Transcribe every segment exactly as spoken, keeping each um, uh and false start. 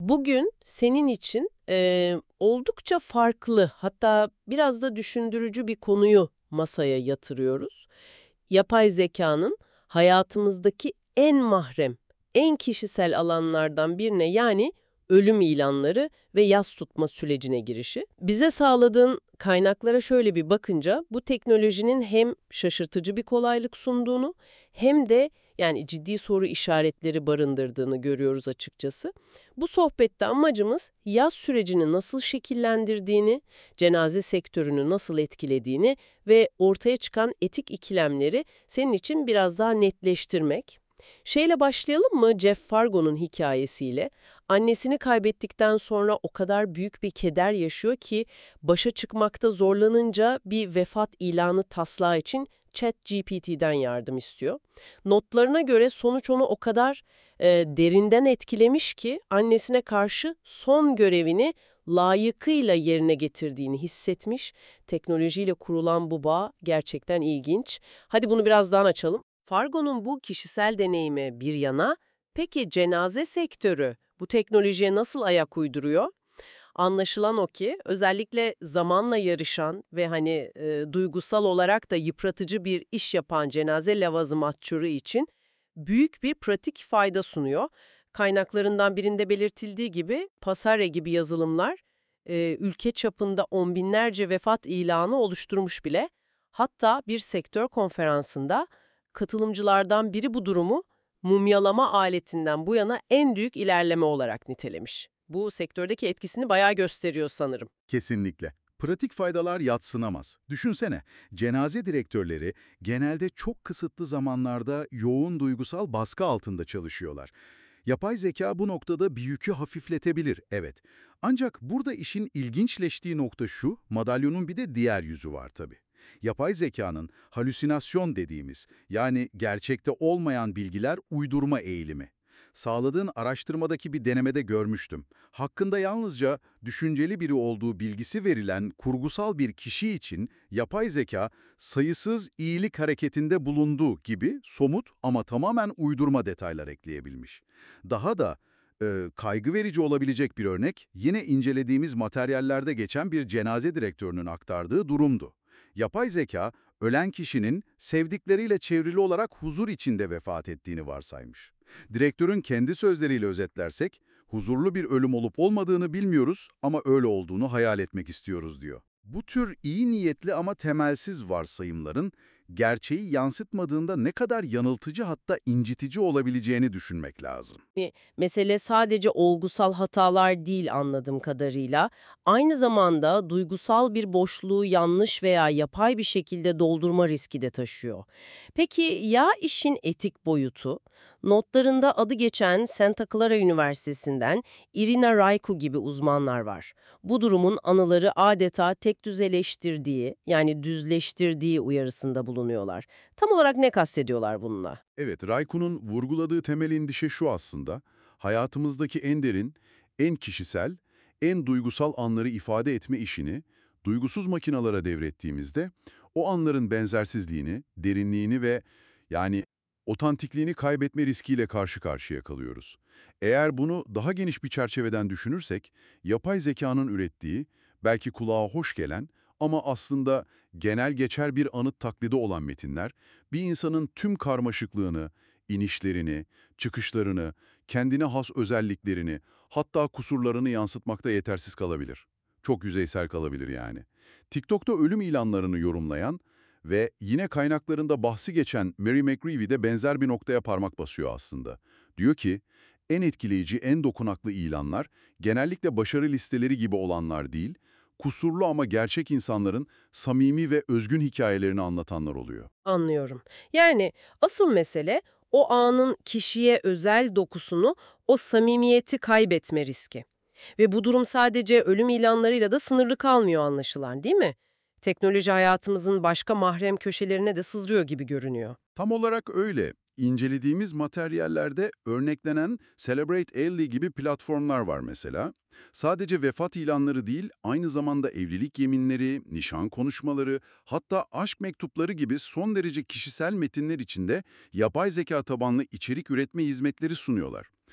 Bugün senin için eee, oldukça farklı, hatta biraz da düşündürücü bir konuyu masaya yatırıyoruz. Yapay zekanın hayatımızdaki en mahrem, en kişisel alanlardan birine, yani ölüm ilanları ve yas tutma sürecine girişi. Bize sağladığın kaynaklara şöyle bir bakınca bu teknolojinin hem şaşırtıcı bir kolaylık sunduğunu hem de yani ciddi soru işaretleri barındırdığını görüyoruz açıkçası. Bu sohbette amacımız yaz sürecini nasıl şekillendirdiğini, cenaze sektörünü nasıl etkilediğini ve ortaya çıkan etik ikilemleri senin için biraz daha netleştirmek. Şeyle başlayalım mı, Jeff Fargo'nun hikayesiyle? Annesini kaybettikten sonra o kadar büyük bir keder yaşıyor ki başa çıkmakta zorlanınca bir vefat ilanı taslağı için ChatGPT'den yardım istiyor. Notlarına göre sonuç onu o kadar e, derinden etkilemiş ki annesine karşı son görevini layıkıyla yerine getirdiğini hissetmiş. Teknolojiyle kurulan bu bağ gerçekten ilginç. Hadi bunu biraz daha açalım. Fargo'nun bu kişisel deneyimi bir yana, peki cenaze sektörü bu teknolojiye nasıl ayak uyduruyor? Anlaşılan o ki özellikle zamanla yarışan ve hani e, duygusal olarak da yıpratıcı bir iş yapan cenaze lavazımatçıları için büyük bir pratik fayda sunuyor. Kaynaklarından birinde belirtildiği gibi Pasare gibi yazılımlar e, ülke çapında on binlerce vefat ilanı oluşturmuş bile. Hatta bir sektör konferansında katılımcılardan biri bu durumu mumyalama aletinden bu yana en büyük ilerleme olarak nitelemiş. Bu sektördeki etkisini bayağı gösteriyor sanırım. Kesinlikle. Pratik faydalar yadsınamaz. Düşünsene, cenaze direktörleri genelde çok kısıtlı zamanlarda yoğun duygusal baskı altında çalışıyorlar. Yapay zeka bu noktada bir yükü hafifletebilir, evet. Ancak burada işin ilginçleştiği nokta şu, madalyonun bir de diğer yüzü var tabii. Yapay zekanın halüsinasyon dediğimiz, yani gerçekte olmayan bilgiler uydurma eğilimi. Sağladığın araştırmadaki bir denemede görmüştüm. Hakkında yalnızca düşünceli biri olduğu bilgisi verilen kurgusal bir kişi için yapay zeka sayısız iyilik hareketinde bulunduğu gibi somut ama tamamen uydurma detaylar ekleyebilmiş. Daha da e, kaygı verici olabilecek bir örnek yine incelediğimiz materyallerde geçen bir cenaze direktörünün aktardığı durumdu. Yapay zeka, ölen kişinin sevdikleriyle çevrili olarak huzur içinde vefat ettiğini varsaymış. Direktörün kendi sözleriyle özetlersek, huzurlu bir ölüm olup olmadığını bilmiyoruz ama öyle olduğunu hayal etmek istiyoruz diyor. Bu tür iyi niyetli ama temelsiz varsayımların gerçeği yansıtmadığında ne kadar yanıltıcı hatta incitici olabileceğini düşünmek lazım. Yani mesele sadece olgusal hatalar değil anladığım kadarıyla. Aynı zamanda duygusal bir boşluğu yanlış veya yapay bir şekilde doldurma riski de taşıyor. Peki ya işin etik boyutu? Notlarında adı geçen Santa Clara Üniversitesi'nden Irina Raiku gibi uzmanlar var. Bu durumun anıları adeta tekdüzeleştirdiği, yani düzleştirdiği uyarısında bulunuyorlar. Tam olarak ne kastediyorlar bununla? Evet, Rayku'nun vurguladığı temel endişe şu aslında, hayatımızdaki en derin, en kişisel, en duygusal anları ifade etme işini duygusuz makinalara devrettiğimizde o anların benzersizliğini, derinliğini ve yani otantikliğini kaybetme riskiyle karşı karşıya kalıyoruz. Eğer bunu daha geniş bir çerçeveden düşünürsek, yapay zekanın ürettiği, belki kulağa hoş gelen ama aslında genel geçer bir anıt taklidi olan metinler, bir insanın tüm karmaşıklığını, inişlerini, çıkışlarını, kendine has özelliklerini, hatta kusurlarını yansıtmakta yetersiz kalabilir. Çok yüzeysel kalabilir yani. TikTok'ta ölüm ilanlarını yorumlayan ve yine kaynaklarında bahsi geçen Mary McGreevy de benzer bir noktaya parmak basıyor aslında. Diyor ki, en etkileyici, en dokunaklı ilanlar genellikle başarı listeleri gibi olanlar değil, kusurlu ama gerçek insanların samimi ve özgün hikayelerini anlatanlar oluyor. Anlıyorum. Yani asıl mesele o anın kişiye özel dokusunu, o samimiyeti kaybetme riski. Ve bu durum sadece ölüm ilanlarıyla da sınırlı kalmıyor anlaşılan, değil mi? Teknoloji hayatımızın başka mahrem köşelerine de sızlıyor gibi görünüyor. Tam olarak öyle. İncelediğimiz materyallerde örneklenen Celebrate Early gibi platformlar var mesela. Sadece vefat ilanları değil, aynı zamanda evlilik yeminleri, nişan konuşmaları, hatta aşk mektupları gibi son derece kişisel metinler içinde yapay zeka tabanlı içerik üretme hizmetleri sunuyorlar.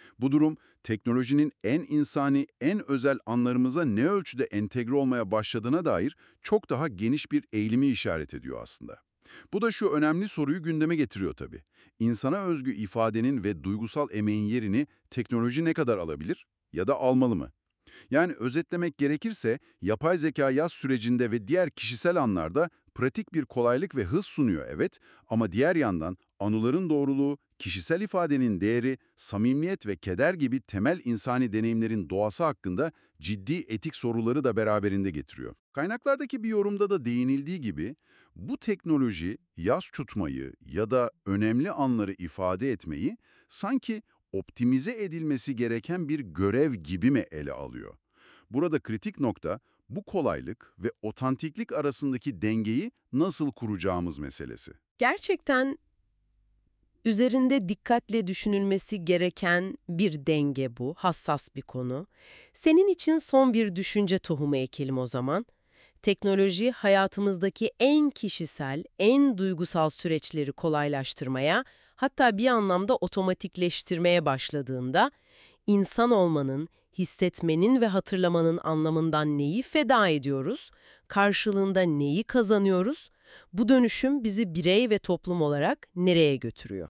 Bu durum, teknolojinin en insani, en özel anlarımıza ne ölçüde entegre olmaya başladığına dair çok daha geniş bir eğilimi işaret ediyor aslında. Bu da şu önemli soruyu gündeme getiriyor tabii. İnsana özgü ifadenin ve duygusal emeğin yerini teknoloji ne kadar alabilir ya da almalı mı? Yani özetlemek gerekirse, yapay zeka yaz sürecinde ve diğer kişisel anlarda pratik bir kolaylık ve hız sunuyor, evet, ama diğer yandan anıların doğruluğu, kişisel ifadenin değeri, samimiyet ve keder gibi temel insani deneyimlerin doğası hakkında ciddi etik soruları da beraberinde getiriyor. Kaynaklardaki bir yorumda da değinildiği gibi, bu teknoloji yaz tutmayı ya da önemli anları ifade etmeyi sanki optimize edilmesi gereken bir görev gibi mi ele alıyor? Burada kritik nokta, bu kolaylık ve otantiklik arasındaki dengeyi nasıl kuracağımız meselesi. Gerçekten üzerinde dikkatle düşünülmesi gereken bir denge bu, hassas bir konu. Senin için son bir düşünce tohumu ekelim o zaman. Teknoloji hayatımızdaki en kişisel, en duygusal süreçleri kolaylaştırmaya, hatta bir anlamda otomatikleştirmeye başladığında, insan olmanın, hissetmenin ve hatırlamanın anlamından neyi feda ediyoruz, karşılığında neyi kazanıyoruz, bu dönüşüm bizi birey ve toplum olarak nereye götürüyor?